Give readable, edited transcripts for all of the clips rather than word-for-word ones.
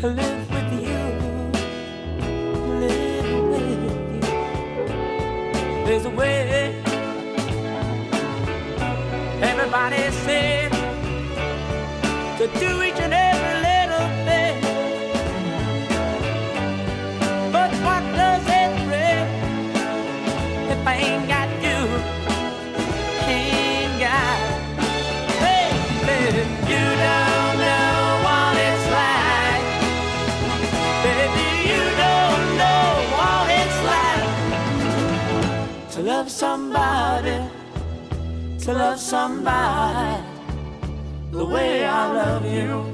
live with you, live with you. There's a way. Everybody said to do each and every little thing, but what does it bring if I ain't got you? Ain't got, baby, you don't know what it's like. Baby, you don't know what it's like to love somebody, to love somebody the way I love you.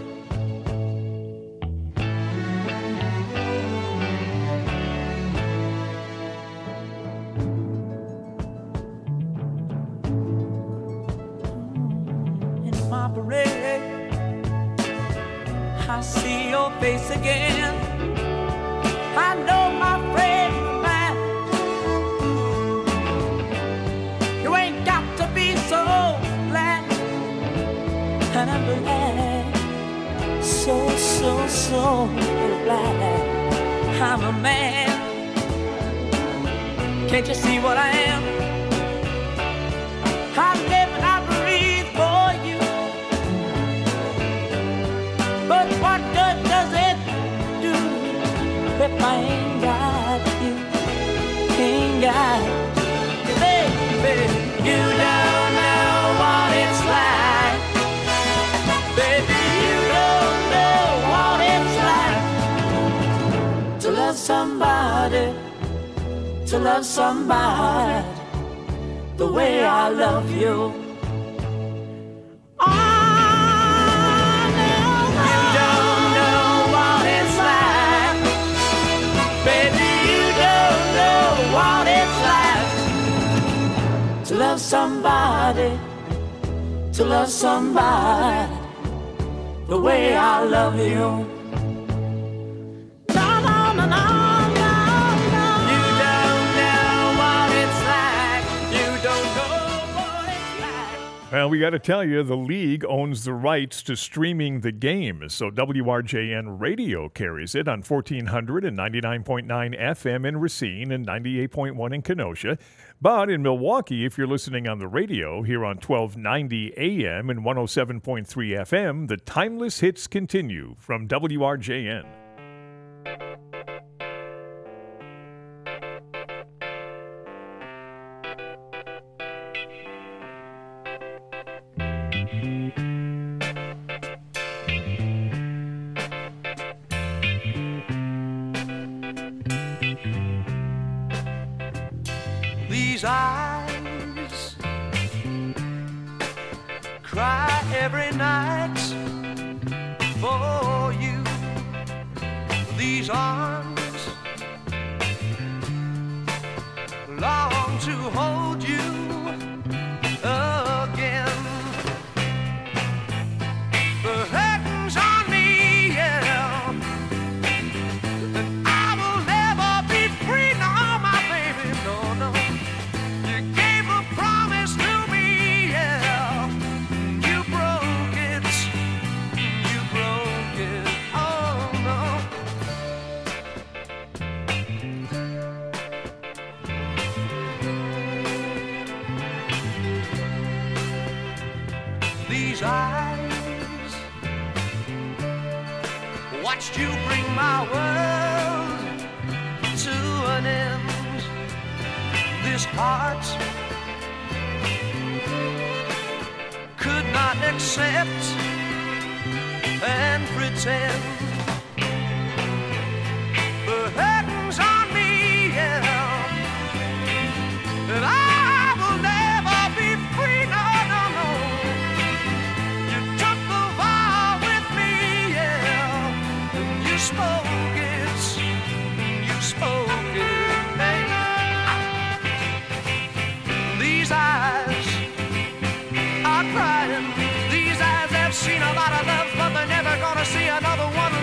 In my parade, I see your face again. I know my friend of mine. You ain't got to be so glad, and I'm glad, so glad I'm a man. Can't you see what I am? I live and I breathe for you, but what good does it do if I ain't got you? Ain't got you, baby. You don't know what it's like. Baby, you don't know what it's like to love somebody, to love somebody the way I love you. Oh, no, you don't know what it's like. Baby, you don't know what it's like to love somebody, to love somebody the way I love you. No, no, no, no, no, no. You don't know what it's like. You don't know what it's like. Well, we got to tell you, the league owns the rights to streaming the game, so WRJN Radio carries it on 1499.9 FM in Racine and 98.1 in Kenosha. But in Milwaukee, if you're listening on the radio, here on 1290 AM and 107.3 FM, the timeless hits continue from WRJN. These eyes cry every night for you. These arms long to hold you again. The curtains on me, yeah, and I will never be free, no, my baby, no, no. You gave a promise to me, yeah, you broke it, oh no. These eyes watched you bring my world to an end. This heart could not accept and pretend. The curtains on me, yeah, and I will never be free, no, no, no. You took the vow with me, yeah, and you spoke it, baby. These eyes are crying. These eyes have seen a lot of love, but they're never gonna see another one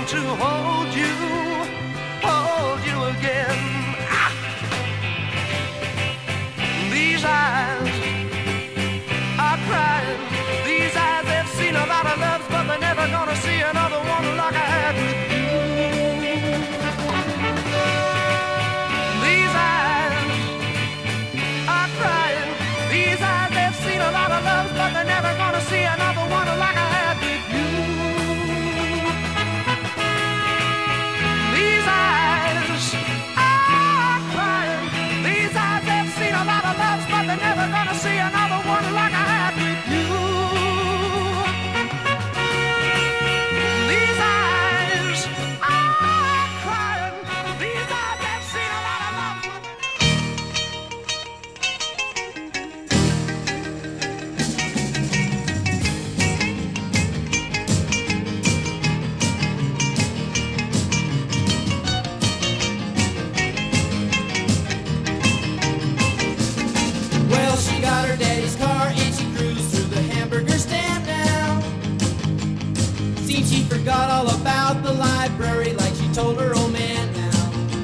to hold you again. Ah. These eyes are crying. These eyes have seen a lot of loves, but they're never gonna see another one like I had with you. These eyes are crying. These eyes have seen a lot of loves, but they're never gonna see another one like I had with you. These eyes are crying. These eyes have seen a lot of loves, but they're never gonna see another one like I had with you. These eyes are crying. These eyes have seen a lot of loves. Well, she got her daddy's car and she cruised through the hamburger stand now. Seems she forgot all about the library like she told her old man now.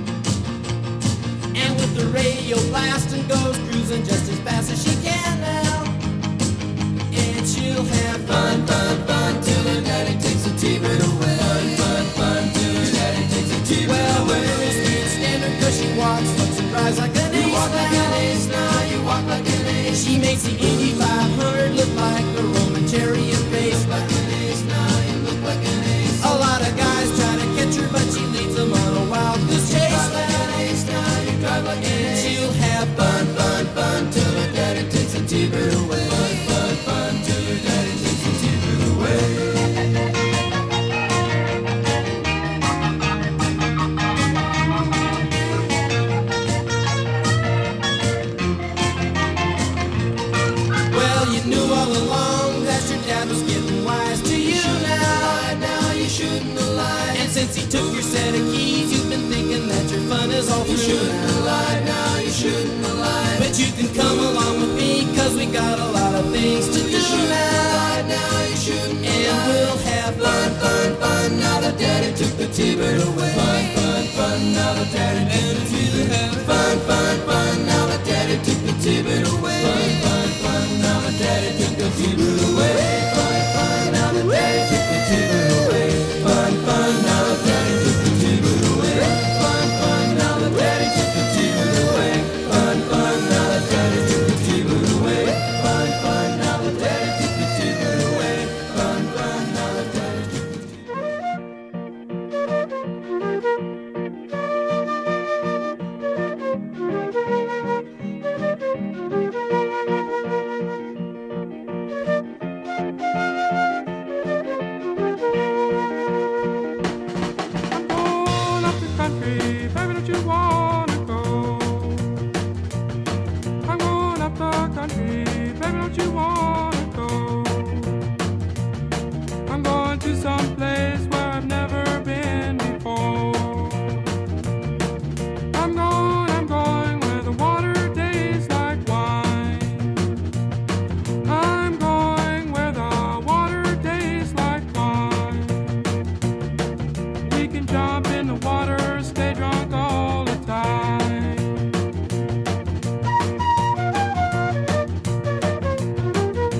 And with the radio blasting goes cruising just as fast as she can now. And she'll have fun, fun, fun till her daddy takes the T-bird away. Fun, fun, fun till her daddy takes the T-bird away. Well, the girls can't stand her 'cause she walks, looks and drives like an ace. You walk like an ace now, you walk like an ace. She makes the Indy 500 look like a Roman chariot race. Like an ace now, you look like an ace. A lot of guys try to catch her, but she leads them on a wild goose chase. You drive like an ace now, you drive like an ace. And she'll have fun, fun, fun till her daddy takes the T-bird away. Fun, fun, fun till her daddy takes the T-bird away. Well, you knew all along that your dad was getting wise to you now. Now you shouldn't have lied. And since he took your set of keys, you've been thinking that your fun is all through. You shouldn't have lied. Now you shouldn't have lied. But you can come along with me 'cause we got a lot of things to do now. Now you shouldn't have lied. And we'll have fun, fun, fun. Now that daddy took the T-bird away. Fun, fun, fun. Now that daddy took the T-bird away. Fun, fun, fun. Now that daddy took the T-bird away. Fun, fun, fun. Now that daddy took the T-bird away. Fun, fun. Now that daddy took the T-bird away. Fun, fun. Now that daddy took the T-bird away. Fun, fun. Now that daddy took the T-bird away. Fun, fun. Now that daddy took the T-bird away. Fun, fun. Now that daddy took the T-bird away. Fun, fun. Now that daddy took the I'm going up the country, baby, don't you wanna go? I'm going up the country, baby, don't you wanna go? I'm going to some place where I've never been before. I'm going where the water tastes like wine. I'm going where the water tastes like wine. We can jump in the water, stay drunk all the time.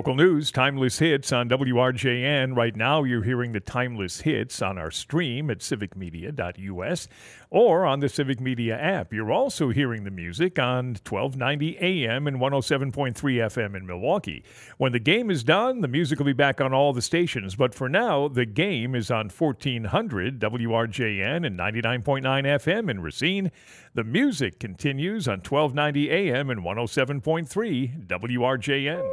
Local news, Timeless Hits on WRJN. Right now, you're hearing the Timeless Hits on our stream at civicmedia.us or on the Civic Media app. You're also hearing the music on 1290 AM and 107.3 FM in Milwaukee. When the game is done, the music will be back on all the stations. But for now, the game is on 1400 WRJN and 99.9 FM in Racine. The music continues on 1290 AM and 107.3 WRJN.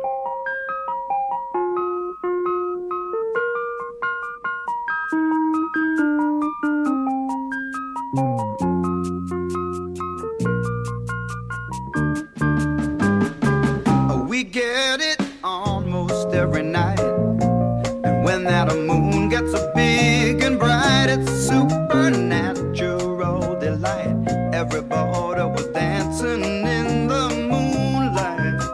We get it almost every night, and when that moon gets so big and bright, it's supernatural delight. Everybody was dancing in the moonlight.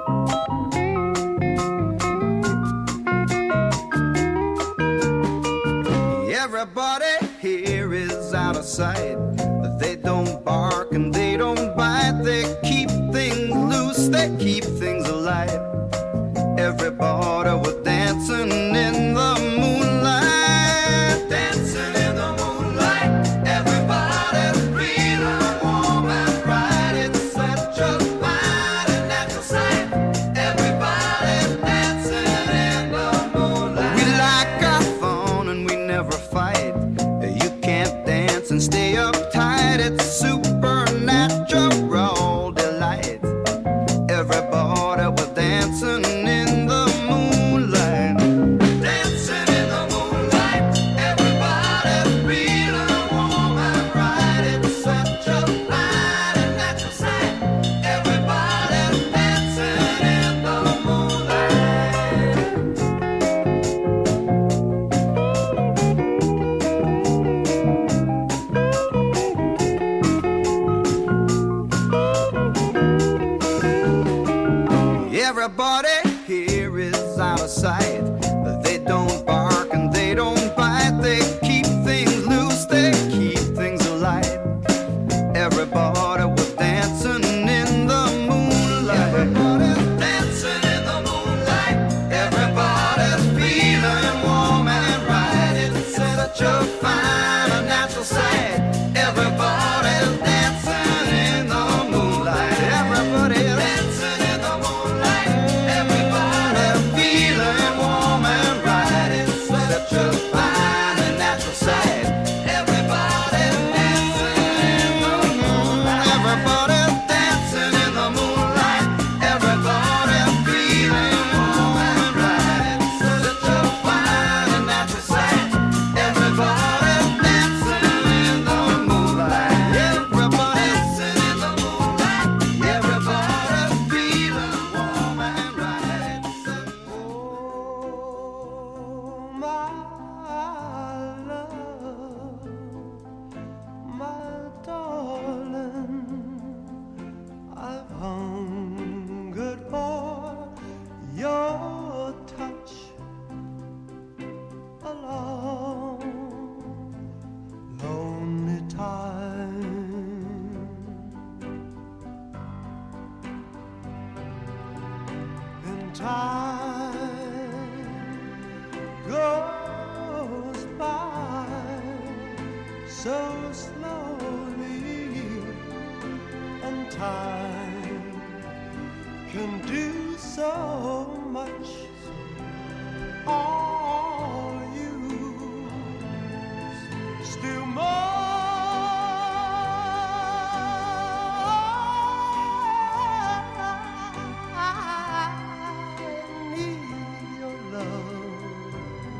Everybody here is out of sight. They don't bark and they don't bite. They keep things loose, they keep things alive. Everybody was dancing in the moonlight. Dancing in the moonlight. Everybody's feeling warm and bright. It's such a fine and natural sight. Everybody's dancing in the moonlight. We like our fun and we never fight. You can't dance and stay uptight. It's supernatural delight. Everybody was dancing in the moonlight. Dancing in the moonlight. Everybody's feeling warm and bright. It's such a fine and natural sight. Everybody's dancing in the Everybody here is out of sight. They don't bark and they don't bite. They keep things loose, they keep things alive. Everybody was dancing in the moonlight. Everybody's dancing in the moonlight. Everybody's feeling warm and bright. It's such a fine and natural sight. Everybody's dancing in the moonlight. Everybody's dancing in the moonlight. Everybody's feeling warm and bright. It's such a fine and natural sight. Everybody's dancing in the moonlight. Everybody's dancing in the moonlight. Everybody's feeling warm and bright. It's such a fine and natural sight. Everybody's dancing in the moonlight. Everybody's dancing in the moonlight. Everybody's feeling warm and bright. Oh, my love, my darling, I've hungered for your touch a long, lonely time. And time goes by so slowly, and time can do so much. All you still more. I need your love.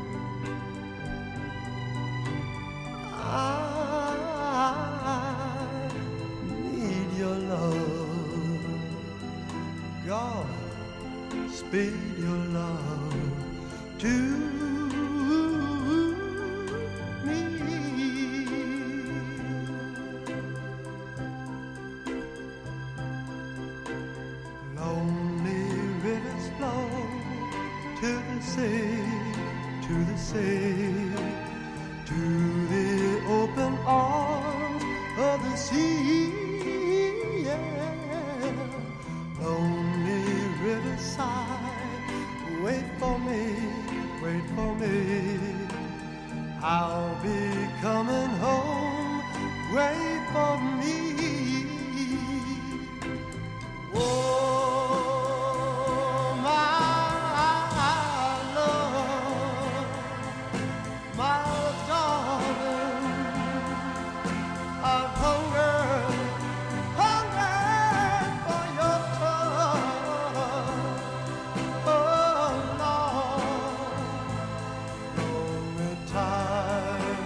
I need your love. God, speed your love to me. Lonely rivers flow to the sea, to the sea, to the open arms of the sea. Yeah. Lonely riverside, wait wait for me. Oh, my love, my darling, I've hungered for your touch. Oh, Lord, lonely time.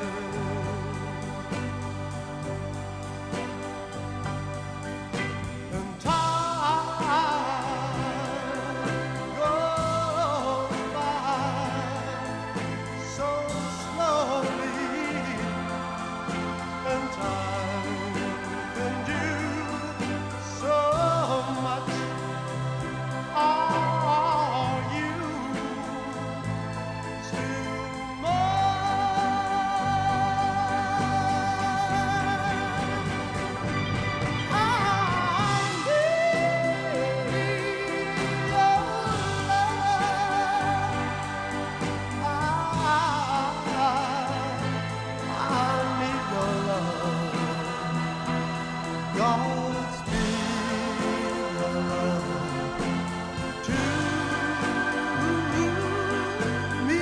And time goes by so slowly, and time can do so much. Are you still mine? I need your love. God's been your love to me.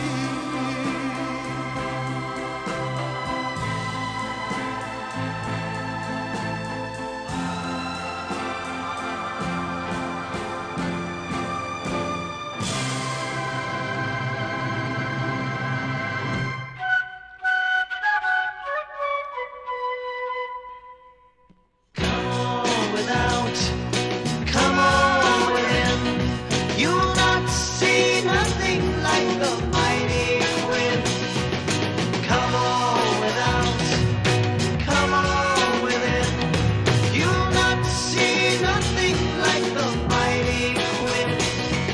Come on without, come on within. You'll not see nothing like the mighty wind. Come on without, come on within. You'll not see nothing like the mighty wind.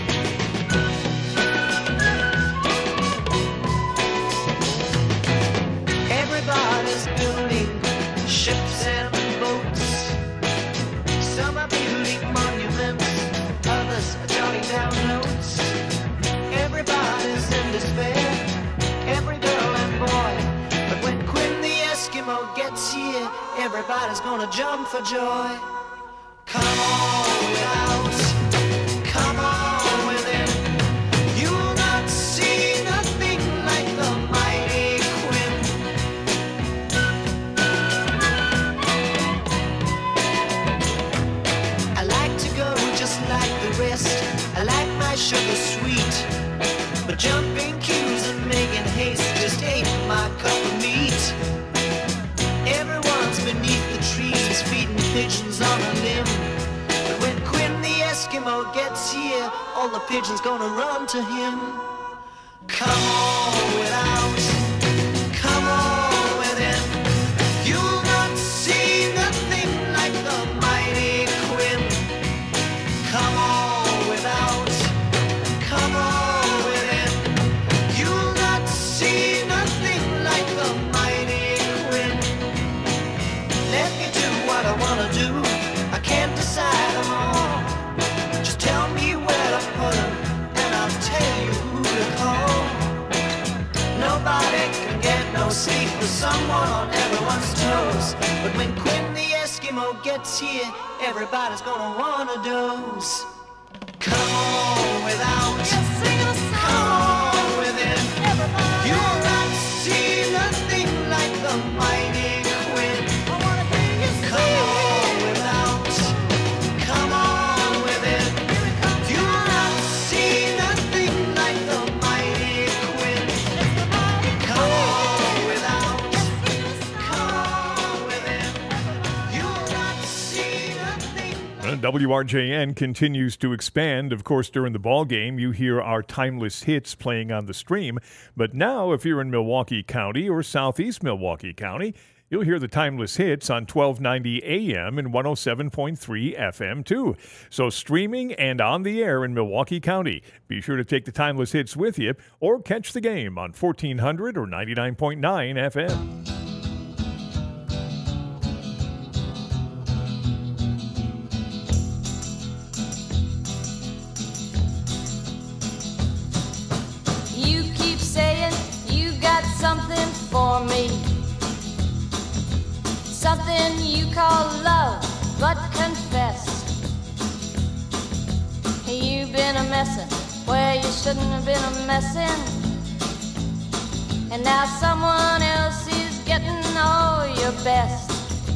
Everybody's building ships and boats. Some are building monuments, others are jotting down notes. Everybody's in despair, every girl and boy. But when Quinn the Eskimo gets here, everybody's gonna jump for joy. Come on without, come on within. You'll not see nothing like the mighty Quinn. I like to go just like the rest. I like my sugar sweet. But jumping queues and making haste just ain't my cup of meat. Everyone's beneath the trees feeding pigeons on a limb. But when Quinn the Eskimo gets here, all the pigeons gonna run to him. Come on without, come on within. You'll not see nothing like the mighty Quinn. Come on without, come on within. You'll not see nothing like the mighty Quinn. Let me do what I wanna do. I can't decide them all. Just tell me where to put them, and I'll tell you who to call. Nobody can get no sleep with someone on everyone's toes. But when Quinn the Eskimo gets here, everybody's gonna wanna doze. Come on without, come on within. You'll not see nothing like the mighty Quinn. Come on without, come on within. You'll not see nothing like the mighty Quinn. Come on without, come on within. You'll not see nothing. WRJN continues to expand. Of course, during the ball game, you hear our timeless hits playing on the stream. But now, if you're in Milwaukee County or southeast Milwaukee County, you'll hear the timeless hits on 1290 AM and 107.3 FM, too. So streaming and on the air in Milwaukee County. Be sure to take the timeless hits with you or catch the game on 1400 or 99.9 FM. You keep saying you got something for me. something you call love, but confess you've been a messin' where you shouldn't have been a messin', and now someone else is getting all your best.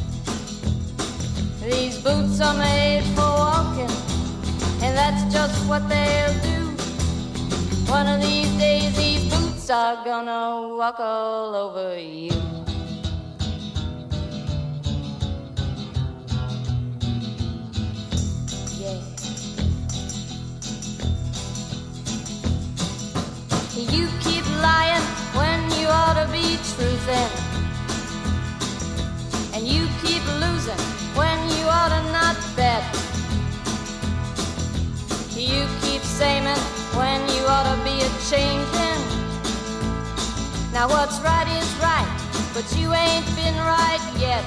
These boots are made for walking, and that's just what they'll do. One of these days these boots are gonna walk all over you. You keep lying when you ought to be truthin', and you keep losing when you ought to not bet. You keep saying when you ought to be a-changin'. Now what's right is right, but you ain't been right yet.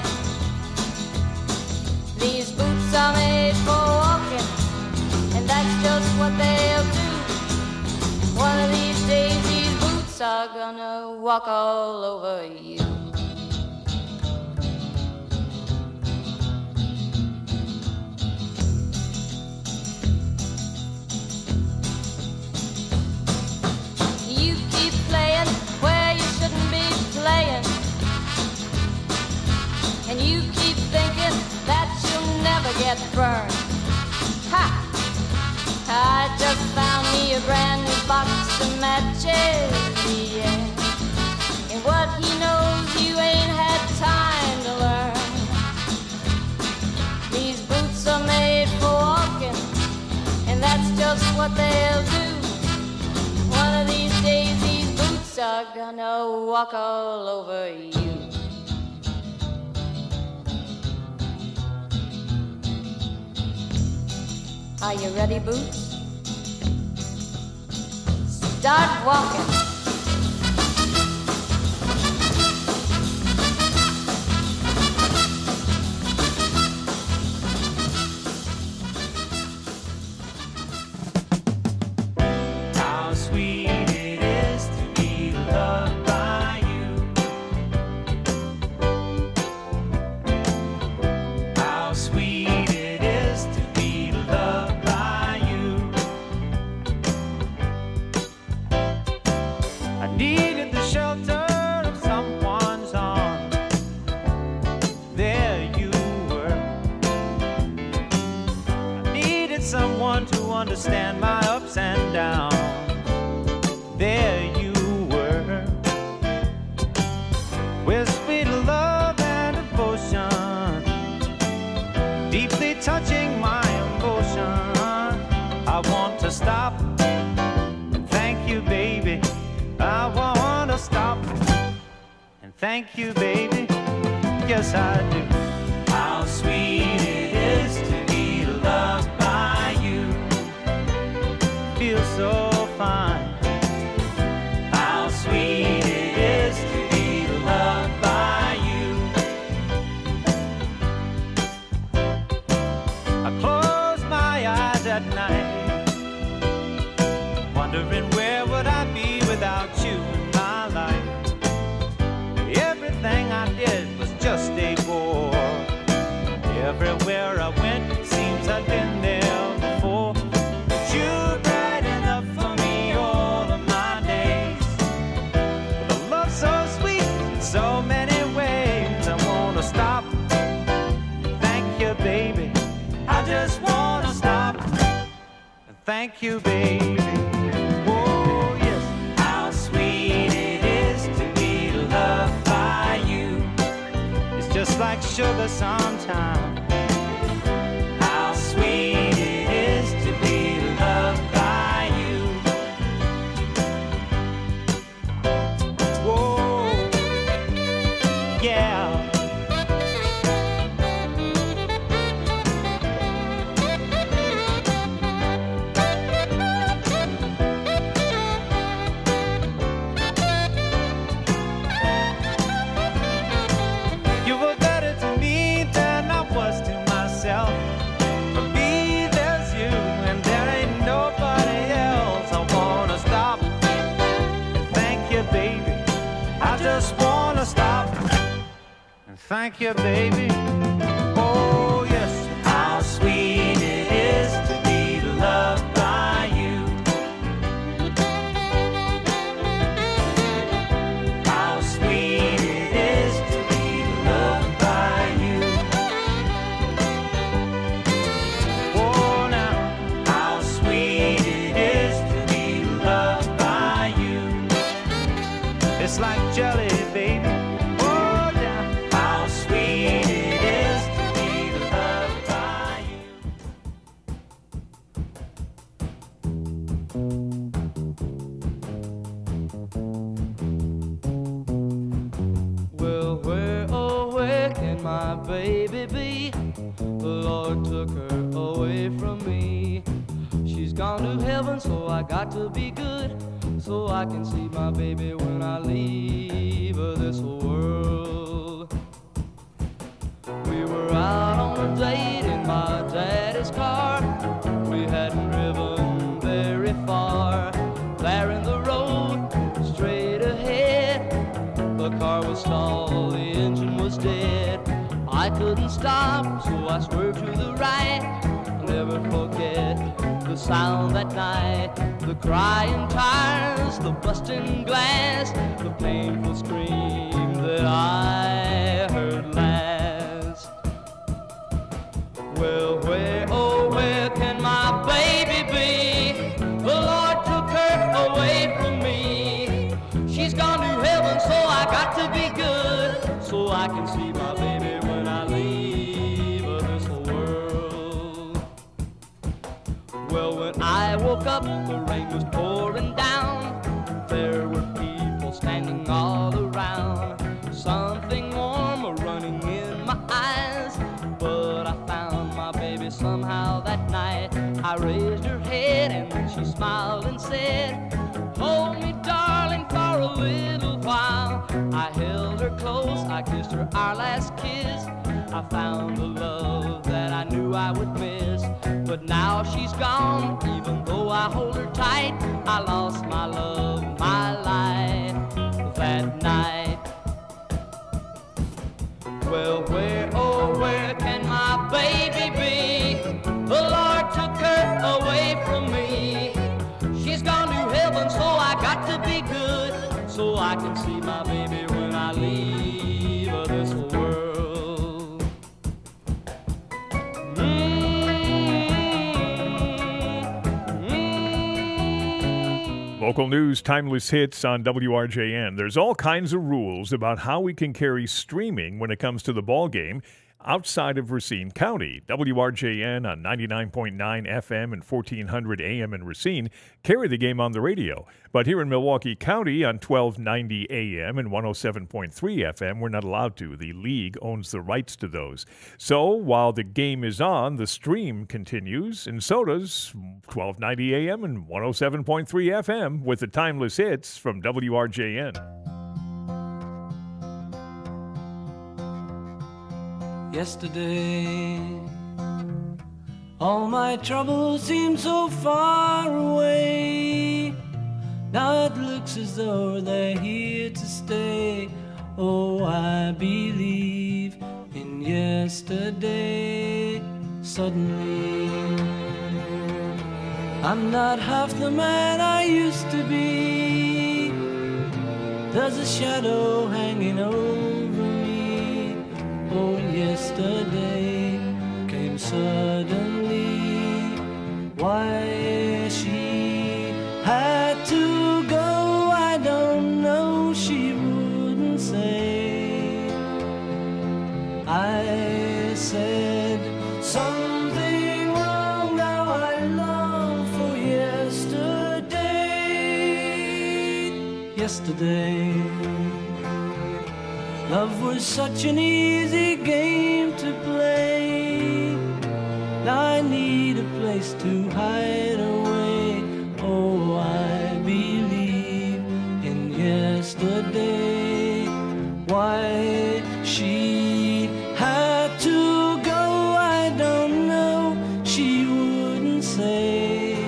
These boots are made for walking, and that's just what they'll do. One of these days these boots are gonna walk all over you. You keep playing where you shouldn't be playing, and you keep thinking that you'll never get burned. Ha! I just found me a brand new box of matches, yeah. And what he knows you ain't had time to learn. These boots are made for walking, and that's just what they'll do. One of these days these boots are gonna walk all over you. Are you ready, Boots? Start walking. How sweet it is to be loved by you. How sweet it is to be loved by you. I needed the shelter of someone's arms. There you were. I needed someone to understand my ups and downs. There you were. With sweet love and devotion, deeply touching my emotion. I want to stop and thank you, baby. I want to stop and thank you, baby. Yes, I do. How sweet it is to be loved by you. Feels so fine. How sweet it is to be loved by you. I close my eyes at night, wondering where would I be without you in my life. Everything I did was just a bore. Everywhere I went, it seems I've been there before. But you're bright enough for me all of my days. With a love so sweet in so many ways, I wanna stop and thank you, baby. I just wanna stop and thank you, baby. Oh, yes. How sweet it is to be loved by you. It's just like sugar sometimes. How sweet it is to be loved by you. Whoa, yeah. You were better to me than I was Thank you, baby. Oh, yes. How sweet it is to be loved by you. How sweet it is to be loved by you. Oh, now. How sweet it is to be loved by you. It's like jelly, baby. Oh, yeah. How sweet it is to be loved by you. Well, where, oh, where can my baby be? The Lord took her away from me. She's gone to heaven, so I got to be good, so I can see my baby when I leave this world. We were out on a date in my daddy's car. We hadn't driven very far. There in the road, straight ahead, the car was stalled, the engine was dead. I couldn't stop, so I swerved to the right. I'll never forget the sound that night, the crying tires, the busting glass, the painful scream that I heard last. Well, where, oh, where can my baby be? The Lord took her away from me. She's gone to heaven, so I got to be good, so I can see my baby when I leave this world. Well, when I woke up, the rain was pouring down. There were people standing all around. Something warm running in my eyes, but I found my baby somehow that night. I raised her head and then she smiled and said, "Hold me, darling, for a little while." I held her close, I kissed her our last kiss. I found the love that I knew I would miss. But now she's gone, even though I hold her tight. I lost my love, my life that night. Well, where, oh, where can my baby be? The Lord took her away from me. She's gone to heaven, so I got to be good, so I can see my baby when I leave this world. Local news, timeless hits on WRJN. There's all kinds of rules about how we can carry streaming when it comes to the ball game outside of Racine County. WRJN on 99.9 FM and 1400 AM in Racine carry the game on the radio. But here in Milwaukee County on 1290 AM and 107.3 FM, we're not allowed to. The league owns the rights to those. So while the game is on, the stream continues, and so does 1290 AM and 107.3 FM with the timeless hits from WRJN. Yesterday, all my troubles seem so far away. Now it looks as though they're here to stay. Oh, I believe in yesterday. Suddenly, I'm not half the man I used to be. There's a shadow hanging over me. Oh, yesterday came suddenly. Why she had to go, I don't know, she wouldn't say. I said something wrong, now I long for yesterday. Yesterday, love was such an easy game to play. Now I need a place to hide away. Oh, I believe in yesterday. Why she had to go, I don't know, she wouldn't say.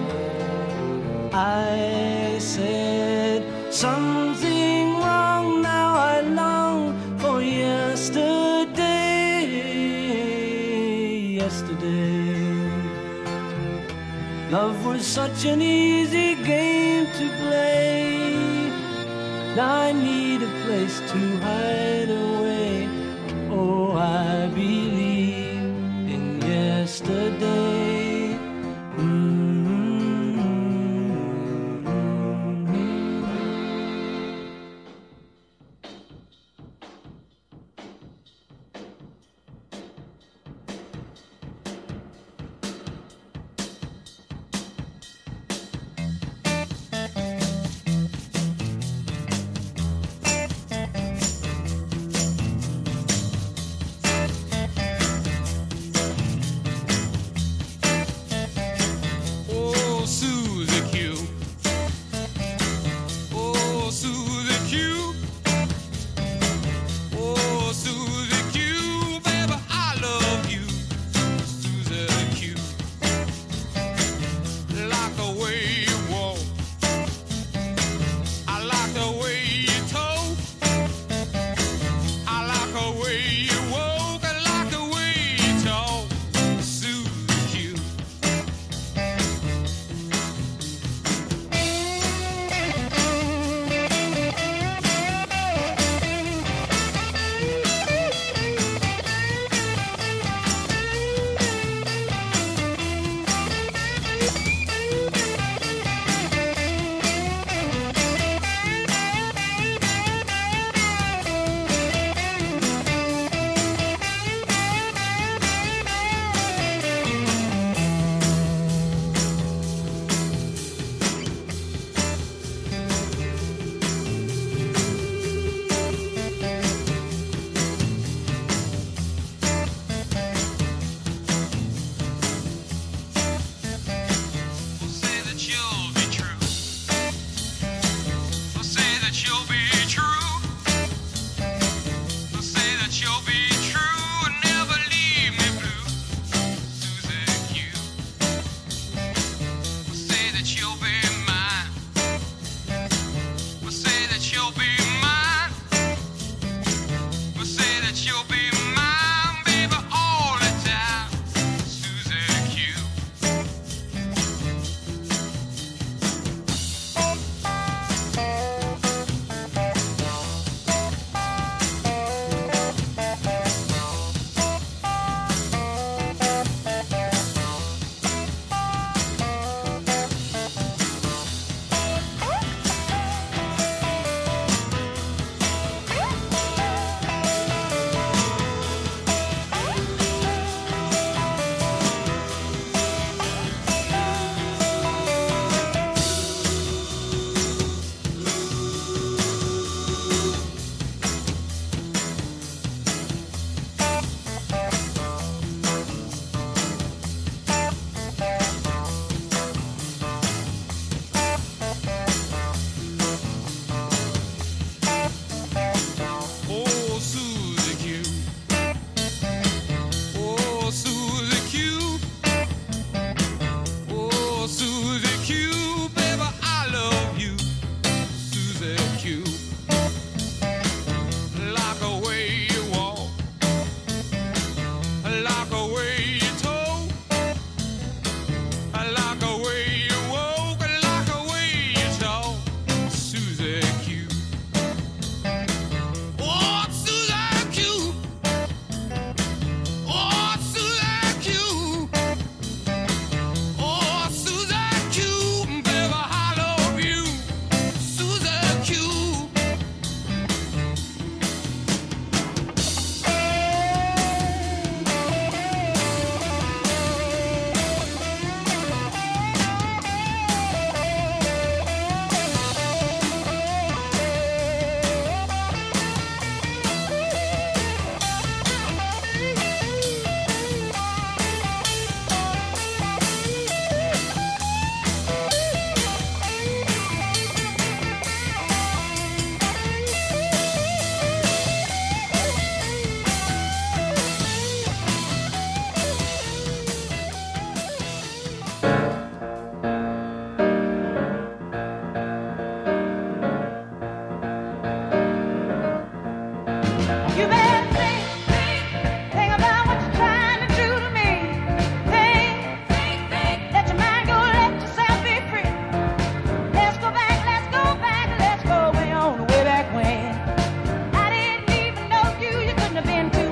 I said something wrong, now I long for yesterday. yesterday. Love was such an easy game to play. Now I need a place to hide away. Oh, I believe in yesterday.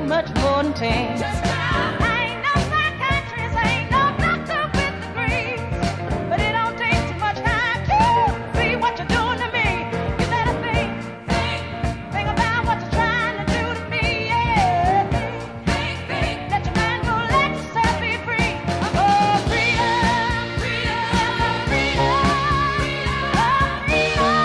much more than tame. Ain't no psychiatrist, ain't no doctor with degrees, but it don't take too much time to see what you're doing to me. You better think about what you're trying to do to me. Yeah, think. Let your mind go, let yourself be free. Oh, freedom, freedom, freedom, freedom.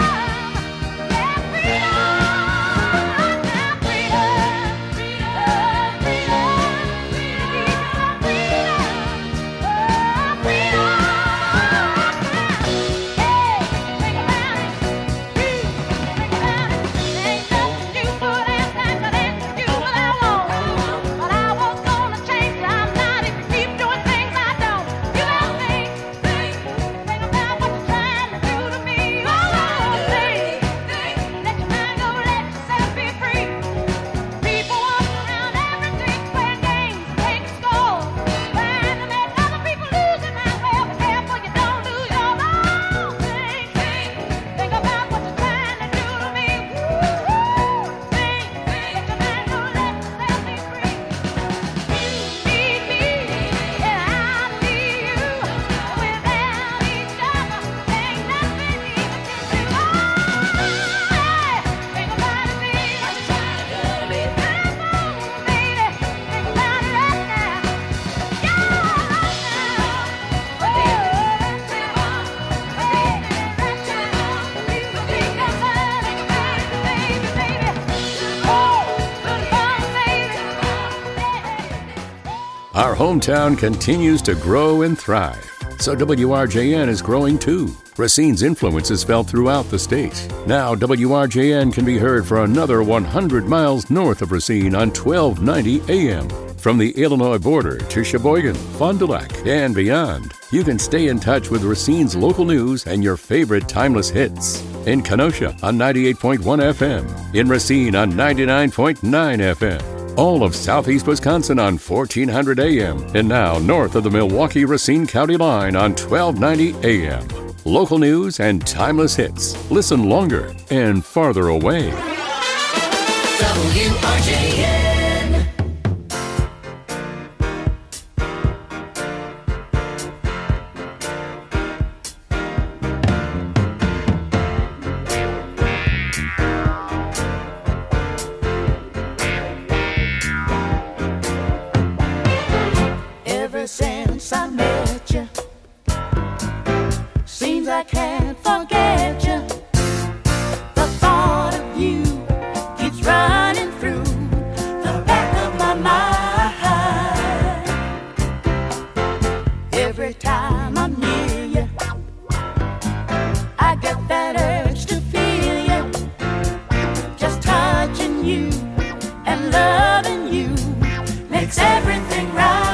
Our hometown continues to grow and thrive, so WRJN is growing too. Racine's influence is felt throughout the state. Now WRJN can be heard for another 100 miles north of Racine on 1290 AM. From the Illinois border to Sheboygan, Fond du Lac, and beyond, you can stay in touch with Racine's local news and your favorite timeless hits. In Kenosha on 98.1 FM, in Racine on 99.9 FM. All of southeast Wisconsin on 1400 AM, and now north of the Milwaukee-Racine County line on 1290 AM. Local news and timeless hits. Listen longer and farther away. WRJN. Ever since I met you, seems I can't forget you. The thought of you keeps running through the back of my mind. Every time I'm near you, I get that urge to feel you. Just touching you and loving you makes everything right.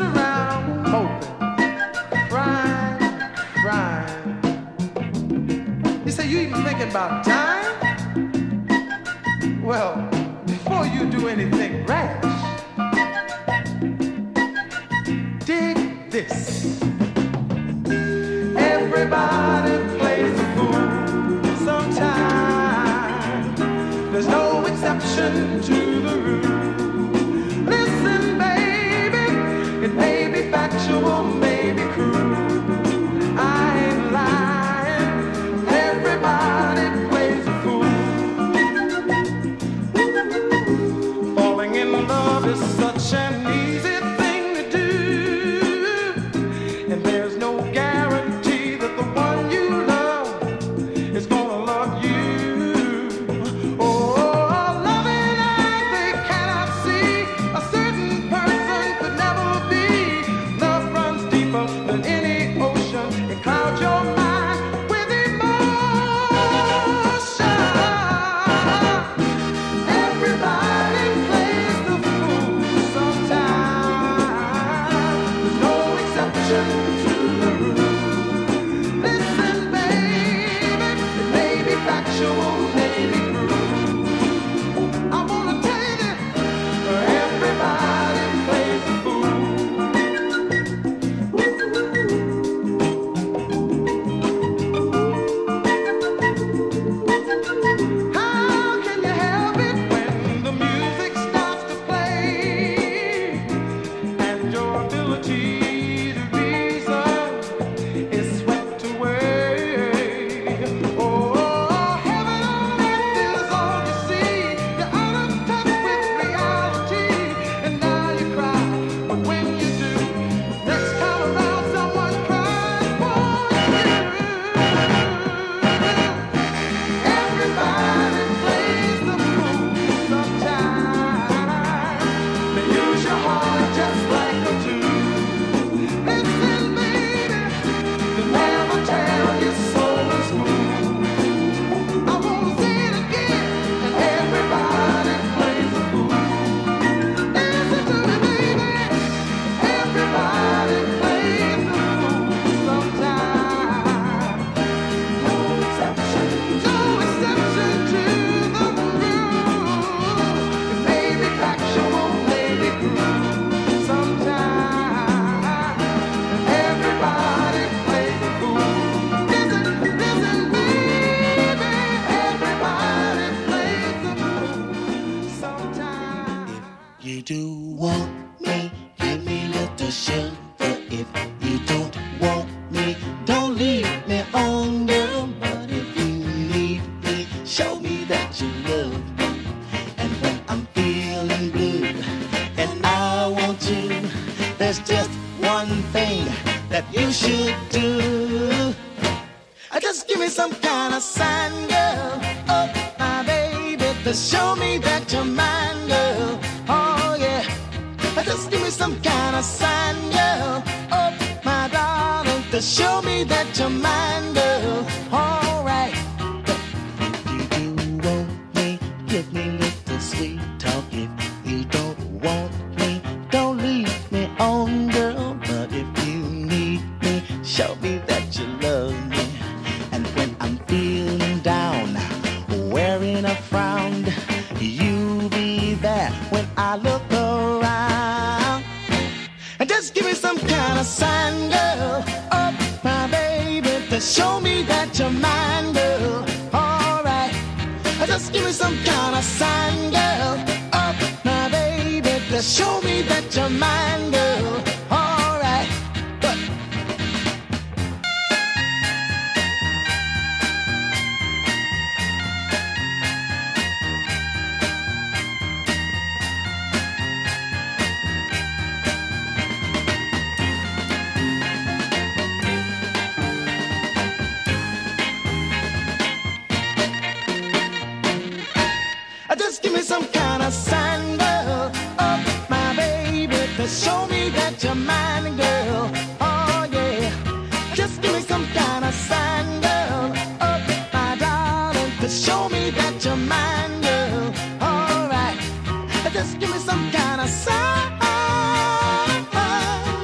around hoping, crying. You say you even thinking about time? Well, before you do anything rash, dig this. Everybody plays the fool sometime. There's no exception to the rule. Listen, baby, it may be factual, may be cruel. I ain't lying. Everybody plays the fool. Falling in love is such an easy thing to do, and there's no guarantee that the one you love is gonna love you. Oh, loving eyes they cannot see. A certain person could never be. Love runs deeper than any ocean. It clouds your mind with emotion. Everybody plays the fool sometimes. There's no exception to the rule. Listen, baby, it may be factual, may be cruel. I wanna tell you that everybody plays the fool. How can you help it when the music starts to play and your ability to reason is swept away? Oh, heaven on earth is all you see. You're out of touch with reality, and now you cry. But when you do, next time around, someone cries for you. Everybody plays the fool sometimes. They use your heart just like a tool. Listen, baby, they never tell your soul is cool. I wanna say it again, and everybody plays the fool. Listen to me, baby, everybody plays the fool sometimes. No exception to the rule. It may be factual, may be cruel. Sometimes everybody plays the fool. Listen, baby, everybody plays the fool. Sometimes. You do want me, give me little sugar. If you don't want me, don't leave me on, girl. But if you need me, show me that you love me. And when I'm feeling blue and I want you, there's just one thing that you should do. Just give me some kind of sign, girl. Oh, my baby, to show me that you're mine, girl. Oh, yeah. Just give me some kind of sign, girl. Oh, my darling, to show me that you're mine, girl. All right. You do want me, give me little sweet talk. If you don't want me, don't leave me on, girl. But if you need me, show me that you love me. And when I'm feeling down, wearing a frown, you be there when I look around. And just give me some kind of sign, girl. Oh, my baby, to show me that you're mine, girl. All right. Just give me some kind of sign, girl. Oh, my baby, to show me that you're mine, girl. All right. But just give me some kind of sign, girl. Oh, my baby, to show me that you're mine, girl. Oh, yeah. Just give me some kind of sign, girl. Oh, my darling, to show me that you're mine, girl. All right. Just give me some kind of sign.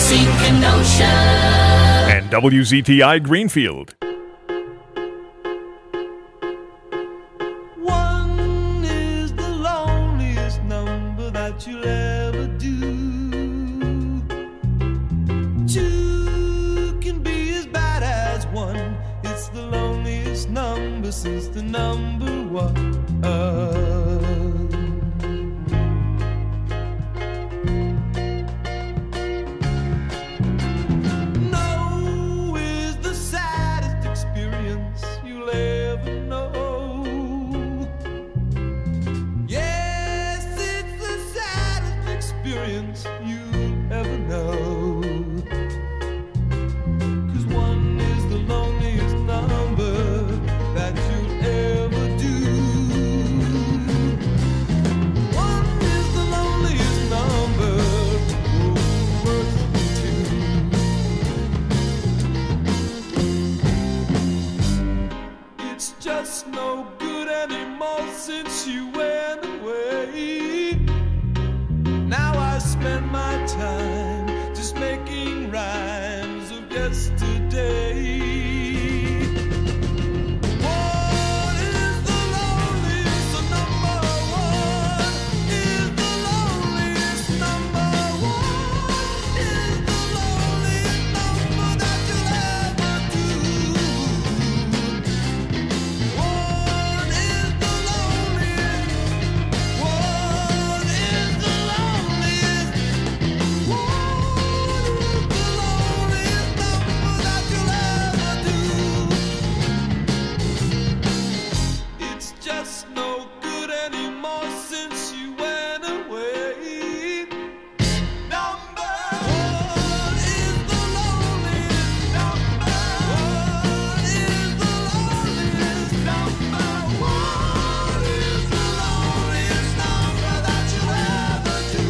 sinking ocean. And WZTI Greenfield. One is the loneliest number that you'll ever do. Two can be as bad as one. It's the loneliest number since the number one. No is the saddest experience you'll ever know. Yes, it's the saddest experience you'll ever know. 'Cause one is the loneliest number that you'll ever do. One is the loneliest number, worse than two. It's just no good anymore since you went away. Now I spend my time just making rhymes of yesterday. One is the loneliest, the number one is the loneliest number. One is the loneliest number that you'll ever do. One is the loneliest. One is the loneliest. One is the loneliest number that you'll ever do. It's just no good anymore since you went away. Number one is the loneliest number. One is the loneliest number. One is the loneliest number that you'll ever do.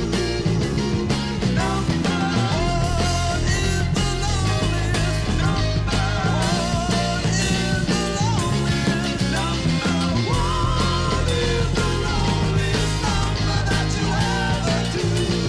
Number one is the loneliest number. One is the loneliest number. One is the loneliest number that you'll ever do.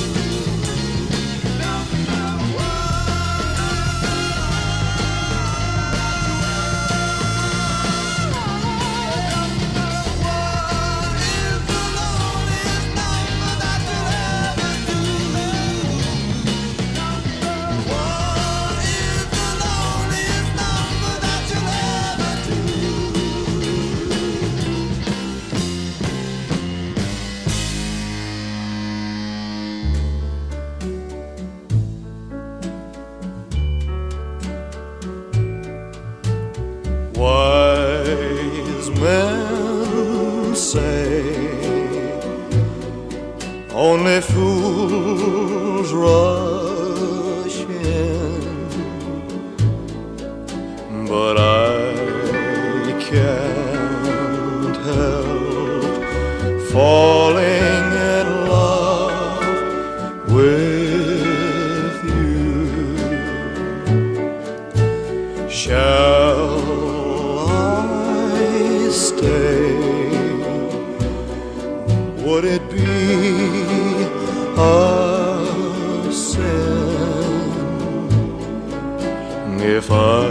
Wise men say only fools rush in, but I can't help falling in love with you. Shall I stay? Would it be a sin if I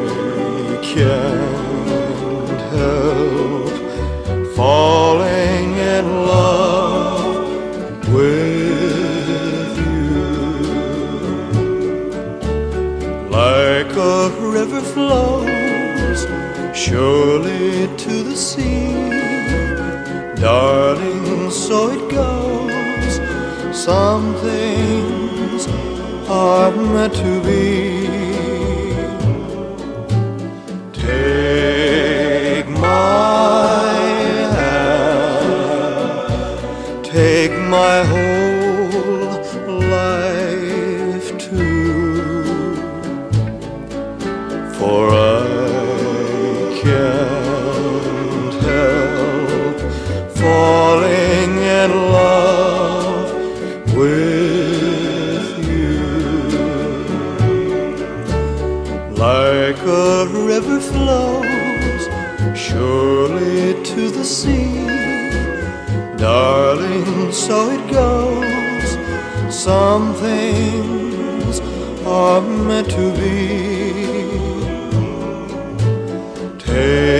can't help falling in love with you? Like a river flows surely to the sea, darling, so it goes. Some things are meant to be. Take my hand, take my whole life too, for I can't help falling in love with you. Like a river flows surely to the sea, darling, so it goes. Some things are meant to be. Take